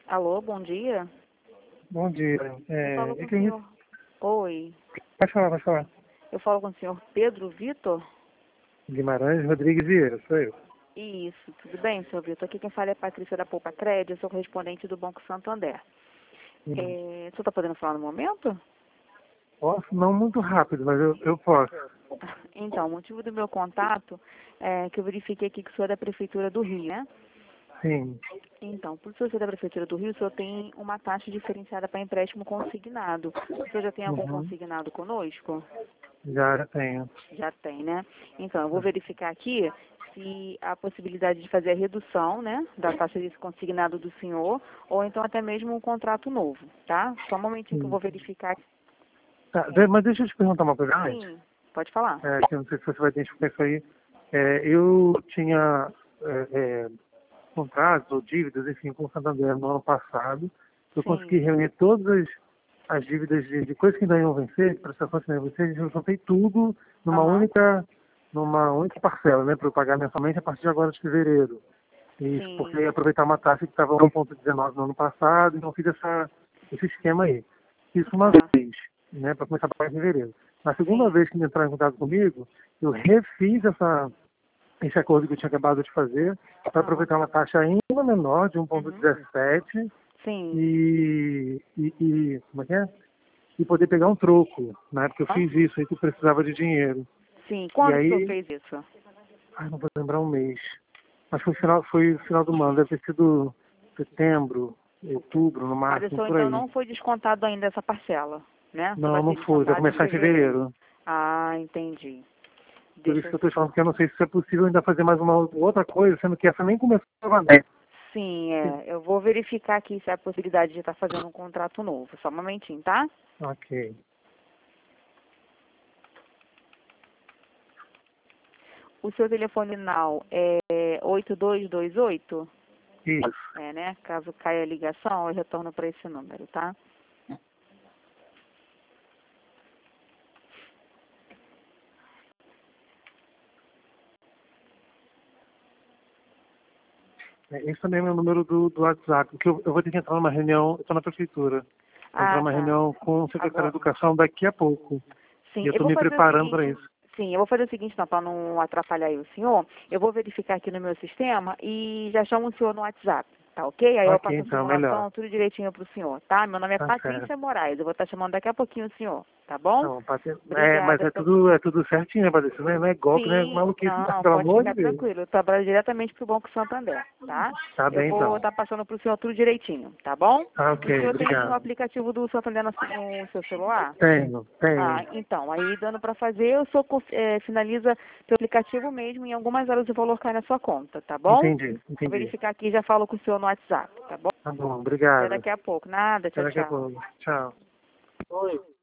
Alô, bom dia. Bom dia. Eu falo com É o que eu... senhor. Oi. Pode falar, pode falar. Eu falo com o senhor Pedro Vitor? Guimarães Rodrigues Vieira, sou eu. Isso, tudo bem, senhor Vitor? Aqui quem fala é a Patrícia da Poupa Crédito, eu sou correspondente do Banco Santander. O senhor está podendo falar no momento? Posso, não muito rápido, mas eu posso. Então, o motivo do meu contato é que eu verifiquei aqui que o senhor é da Prefeitura do Rio, né? Sim. Então, por ser da Prefeitura do Rio, o senhor tem uma taxa diferenciada para empréstimo consignado. O senhor já tem algum Uhum. consignado conosco? Já tenho. Já tem, né? Então, eu vou verificar aqui se há possibilidade de fazer a redução, né, da taxa de consignado do senhor, ou então até mesmo um contrato novo, tá? Só um momentinho que eu Sim. vou verificar. Tá, mas deixa eu te perguntar uma coisa antes. Sim, pode falar. Que eu não sei se você vai identificar isso aí. Eu tinha contratos ou dívidas, enfim, com o Santander no ano passado. Eu consegui Sim. reunir todas as dívidas de coisas que ainda iam vencer, de prestações que ainda iam vencer, eu juntei tudo numa Aham. única parcela, né, para eu pagar mensalmente a partir de agora de fevereiro. Isso, porque eu Sim. ia aproveitar uma taxa que estava 1,19 no ano passado, então eu fiz esse esquema aí. Isso uma Tá. vez, né, para começar a pagar em fevereiro. Na segunda Sim. vez que me entraram em contato comigo, eu refiz esse acordo que eu tinha acabado de fazer para Aham. aproveitar uma taxa ainda menor, de Uhum. 1,17, Sim. e como é que é? E poder pegar um troco, né? Porque eu Hã? fiz isso aí que eu precisava de dinheiro. Sim. E Quando que o senhor aí, fez isso? não vou lembrar um mês. Mas foi o final do ano, deve ter sido setembro, outubro, no Mas o máximo, senhor por então aí. não foi descontado ainda essa parcela, né? Só Não, vai não ser foi, vai descontado em começar em fevereiro. fevereiro. Ah, entendi. Por Deixa isso eu... que eu estou falando que eu não sei se é possível ainda fazer mais uma outra coisa, sendo que essa nem começou a valer. Sim, eu vou verificar aqui se há possibilidade de estar fazendo um contrato novo. Só um momentinho, tá? Ok. O seu telefone now é 8228? Isso. É, né? Caso caia a ligação, eu retorno para esse número, tá? Esse também é meu número do WhatsApp, porque eu vou ter que entrar numa reunião, eu estou na prefeitura, vou entrar Ah, numa tá. reunião com o secretário Agora, de Educação daqui a pouco. E sim, eu eu estou vou me fazer o preparando para seguinte. isso. Sim, eu vou fazer o seguinte, então, para não atrapalhar aí o senhor, eu vou verificar aqui no meu sistema e já chamo o senhor no WhatsApp, tá ok? Aí eu Ok, passo a então, melhor. simulação, tudo direitinho para o senhor, tá? Meu nome é Tá certo. Patrícia Moraes, eu vou estar chamando daqui a pouquinho o senhor, tá Tá bom? bom, pode ser. Mas Obrigada. é tudo certinho, né, Patrícia? Não é golpe, não é Sim, maluquice, não, não, pelo pode amor de ficar Deus. tranquilo. Eu trabalho diretamente para o Banco Santander, tá? Tá Eu bem, vou então. estar passando para o senhor tudo direitinho, tá bom? Tá O ok, senhor tem o obrigado. aplicativo do Santander no seu celular? Tenho. Ah, então, aí dando para fazer, o senhor finaliza pelo aplicativo mesmo, em algumas horas o valor cai na sua conta, tá bom? Vou Entendi. verificar aqui e já falo com o senhor no WhatsApp, tá bom? Tá bom, Até obrigado. daqui a pouco. Nada, Até tchau, daqui a tchau. pouco. Tchau. Oi.